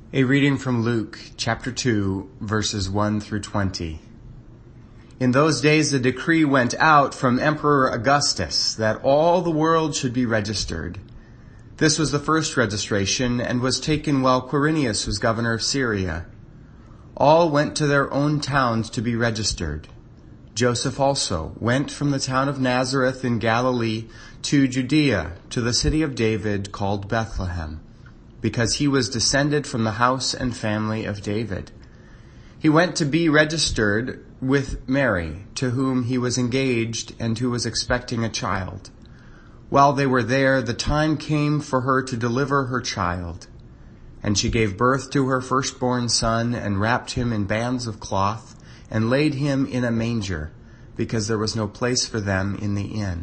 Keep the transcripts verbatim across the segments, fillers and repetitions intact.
A reading from Luke, chapter two, verses one through twenty. In those days a decree went out from Emperor Augustus that all the world should be registered. This was the first registration and was taken while Quirinius was governor of Syria. All went to their own towns to be registered. Joseph also went from the town of Nazareth in Galilee to Judea, to the city of David called Bethlehem, because he was descended from the house and family of David. He went to be registered with Mary, to whom he was engaged and who was expecting a child. While they were there, the time came for her to deliver her child. And she gave birth to her firstborn son and wrapped him in bands of cloth and laid him in a manger, because there was no place for them in the inn.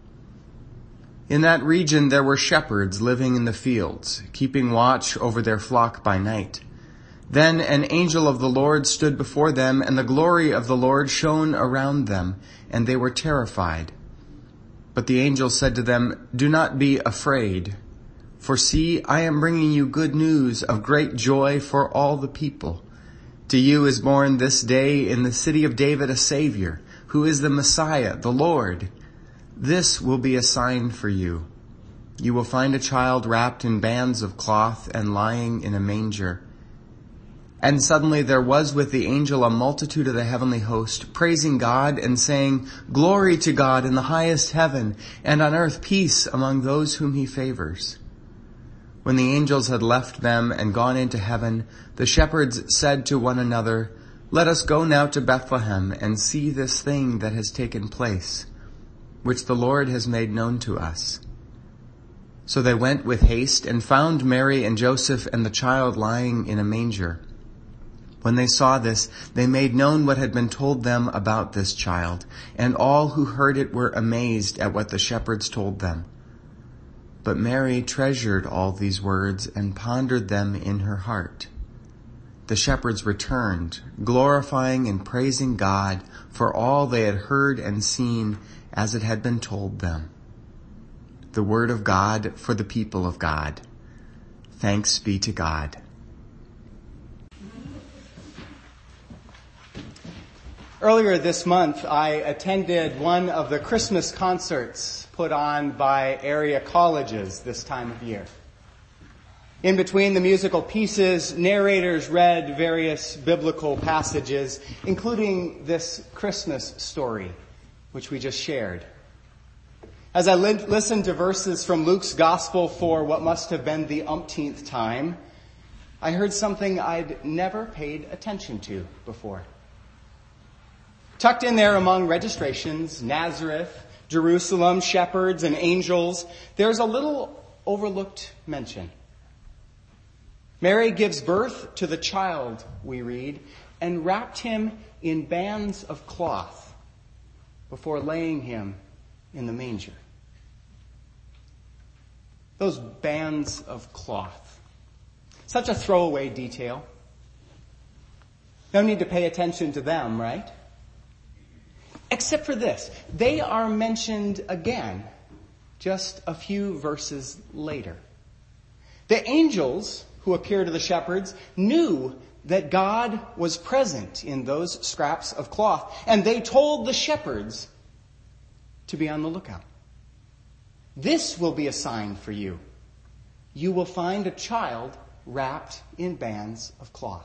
In that region there were shepherds living in the fields, keeping watch over their flock by night. Then an angel of the Lord stood before them, and the glory of the Lord shone around them, and they were terrified. But the angel said to them, "Do not be afraid, for see, I am bringing you good news of great joy for all the people. To you is born this day in the city of David a Savior, who is the Messiah, the Lord. This will be a sign for you. You will find a child wrapped in bands of cloth and lying in a manger." And suddenly there was with the angel a multitude of the heavenly host, praising God and saying, "Glory to God in the highest heaven, and on earth peace among those whom he favors." When the angels had left them and gone into heaven, the shepherds said to one another, "Let us go now to Bethlehem and see this thing that has taken place, which the Lord has made known to us." So they went with haste and found Mary and Joseph and the child lying in a manger. When they saw this, they made known what had been told them about this child, and all who heard it were amazed at what the shepherds told them. But Mary treasured all these words and pondered them in her heart. The shepherds returned, glorifying and praising God for all they had heard and seen as it had been told them. The word of God for the people of God. Thanks be to God. Earlier this month, I attended one of the Christmas concerts put on by area colleges this time of year. In between the musical pieces, narrators read various biblical passages, including this Christmas story, which we just shared. As I li- listened to verses from Luke's gospel for what must have been the umpteenth time, I heard something I'd never paid attention to before. Tucked in there among registrations, Nazareth, Jerusalem, shepherds, and angels, there's a little overlooked mention. Mary gives birth to the child, we read, and wrapped him in bands of cloth before laying him in the manger. Those bands of cloth. Such a throwaway detail. No need to pay attention to them, right? Except for this. They are mentioned again just a few verses later. The angels who appear to the shepherds knew that God was present in those scraps of cloth, and they told the shepherds to be on the lookout. "This will be a sign for you. You will find a child wrapped in bands of cloth."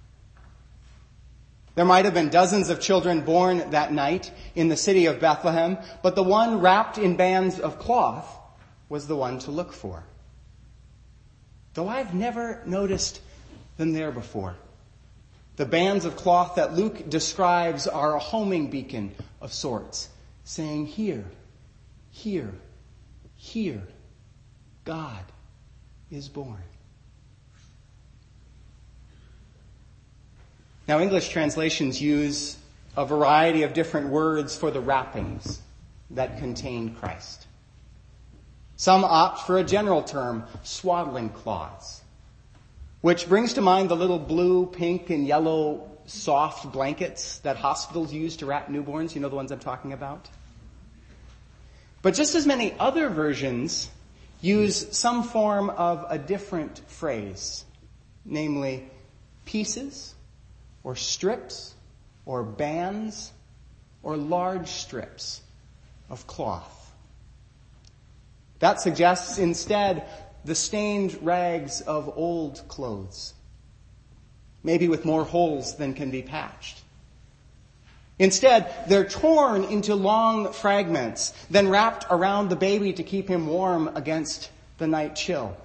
There might have been dozens of children born that night in the city of Bethlehem, but the one wrapped in bands of cloth was the one to look for. Though I've never noticed them there before. The bands of cloth that Luke describes are a homing beacon of sorts, saying, "Here, here, here, God is born." Now, English translations use a variety of different words for the wrappings that contain Christ. Some opt for a general term, swaddling cloths, which brings to mind the little blue, pink, and yellow soft blankets that hospitals use to wrap newborns. You know the ones I'm talking about? But just as many other versions use some form of a different phrase namely pieces or strips or bands or large strips of cloth. That suggests instead the stained rags of old clothes, maybe with more holes than can be patched. Instead, they're torn into long fragments, then wrapped around the baby to keep him warm against the night chill.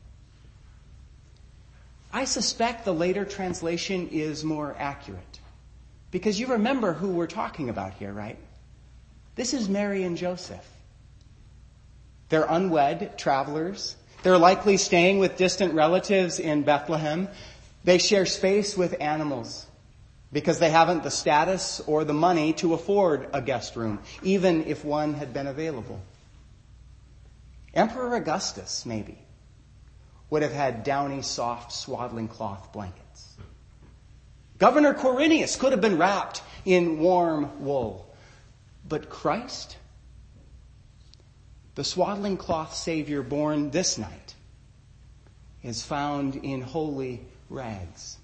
I suspect the later translation is more accurate, because you remember who we're talking about here, right? This is Mary and Joseph. They're unwed travelers. They're likely staying with distant relatives in Bethlehem. They share space with animals because they haven't the status or the money to afford a guest room, even if one had been available. Emperor Augustus, maybe, would have had downy, soft, swaddling cloth blankets. Governor Quirinius could have been wrapped in warm wool. But Christ, the swaddling cloth Savior born this night, is found in holy rags.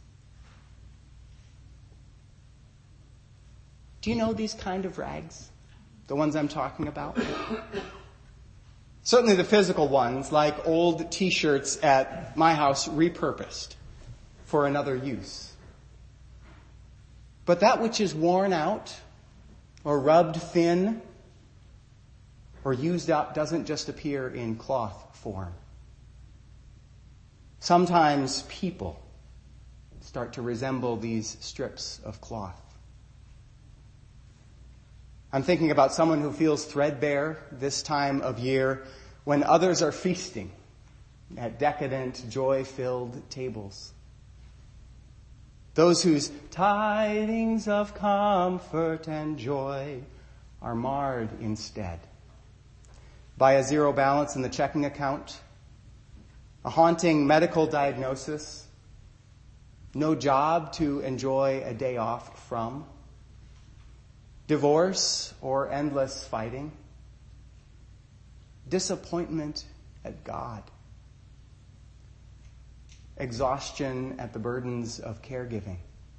Do you know these kind of rags? The ones I'm talking about? Certainly the physical ones, like old t-shirts at my house repurposed for another use. But that which is worn out or rubbed thin or used up doesn't just appear in cloth form. Sometimes people start to resemble these strips of cloth. I'm thinking about someone who feels threadbare this time of year when others are feasting at decadent, joy-filled tables. Those whose tidings of comfort and joy are marred instead by a zero balance in the checking account, a haunting medical diagnosis, no job to enjoy a day off from, divorce or endless fighting, disappointment at God, exhaustion at the burdens of caregiving,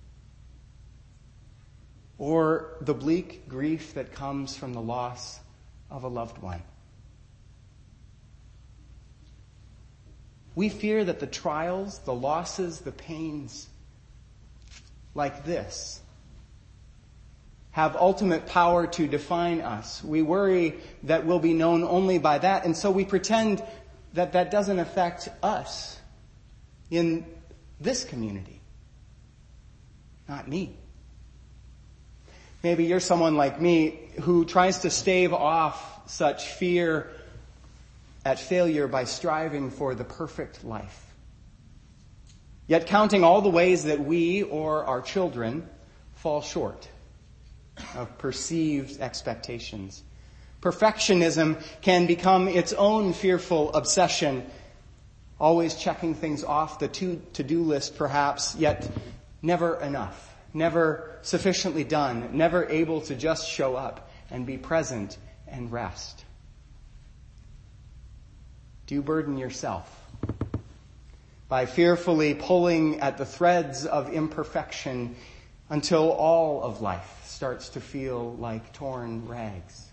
or the bleak grief that comes from the loss of a loved one. We fear that the trials, the losses, the pains like this have ultimate power to define us. We worry that we'll be known only by that, and so we pretend that that doesn't affect us in this community. Not me. Maybe you're someone like me who tries to stave off such fear at failure by striving for the perfect life. Yet counting all the ways that we or our children fall short of perceived expectations. Perfectionism can become its own fearful obsession, always checking things off the to-do list perhaps, yet never enough, never sufficiently done, never able to just show up and be present and rest. Do you burden yourself by fearfully pulling at the threads of imperfection until all of life starts to feel like torn rags?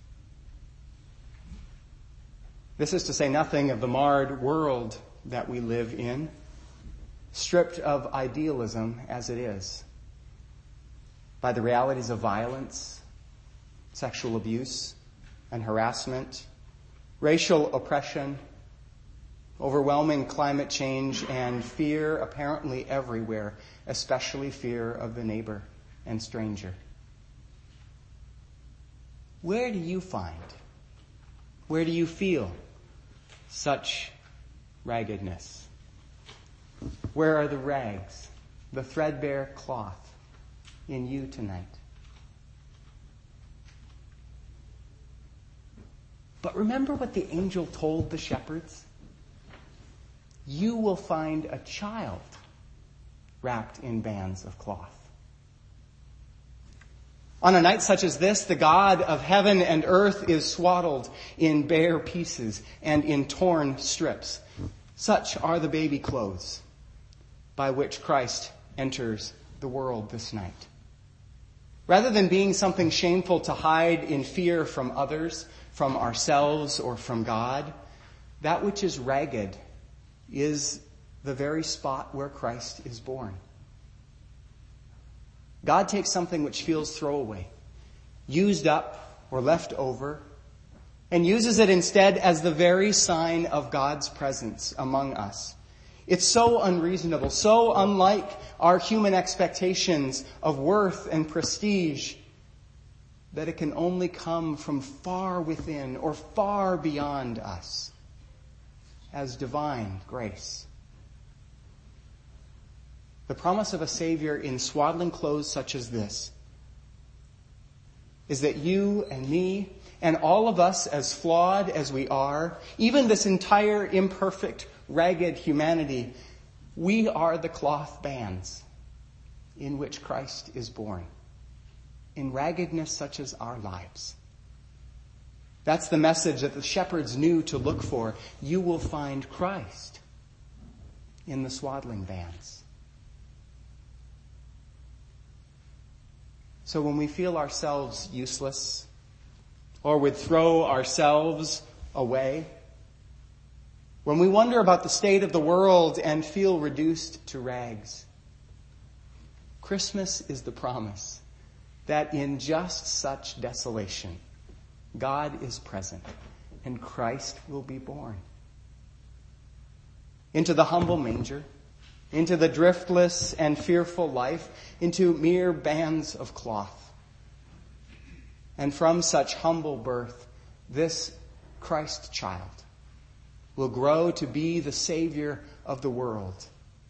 This is to say nothing of the marred world that we live in, stripped of idealism as it is, by the realities of violence, sexual abuse and harassment, racial oppression, overwhelming climate change, and fear apparently everywhere, especially fear of the neighbor and stranger. Where do you find, where do you feel such raggedness? Where are the rags, the threadbare cloth in you tonight? But remember what the angel told the shepherds? You will find a child wrapped in bands of cloth. On a night such as this, the God of heaven and earth is swaddled in bare pieces and in torn strips. Such are the baby clothes. by which Christ enters the world this night. Rather than being something shameful to hide in fear from others, from ourselves, or from God, that which is ragged is the very spot where Christ is born. God takes something which feels throwaway, used up or left over, and uses it instead as the very sign of God's presence among us. It's so unreasonable, so unlike our human expectations of worth and prestige, that it can only come from far within or far beyond us as divine grace. The promise of a Savior in swaddling clothes such as this is that you and me and all of us, as flawed as we are, even this entire imperfect, ragged humanity, we are the cloth bands in which Christ is born, in raggedness such as our lives. That's the message that the shepherds knew to look for. You will find Christ in the swaddling bands. So when we feel ourselves useless, or would throw ourselves away, when we wonder about the state of the world and feel reduced to rags, Christmas is the promise that in just such desolation, God is present and Christ will be born. Into the humble manger, into the driftless and fearful life, into mere bands of cloth. And from such humble birth, this Christ child will grow to be the Savior of the world.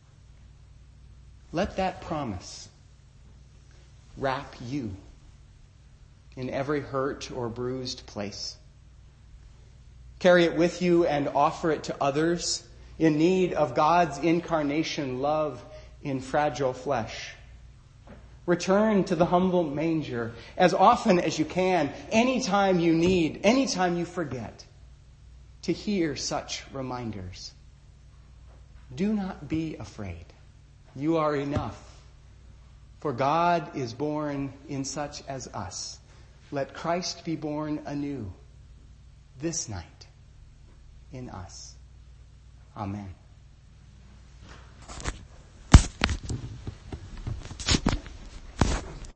Let that promise wrap you in every hurt or bruised place. Carry it with you and offer it to others in need of God's incarnation love in fragile flesh. Return to the humble manger as often as you can, anytime you need, anytime you forget, to hear such reminders. Do not be afraid. You are enough. For God is born in such as us. Let Christ be born anew this night in us. Amen.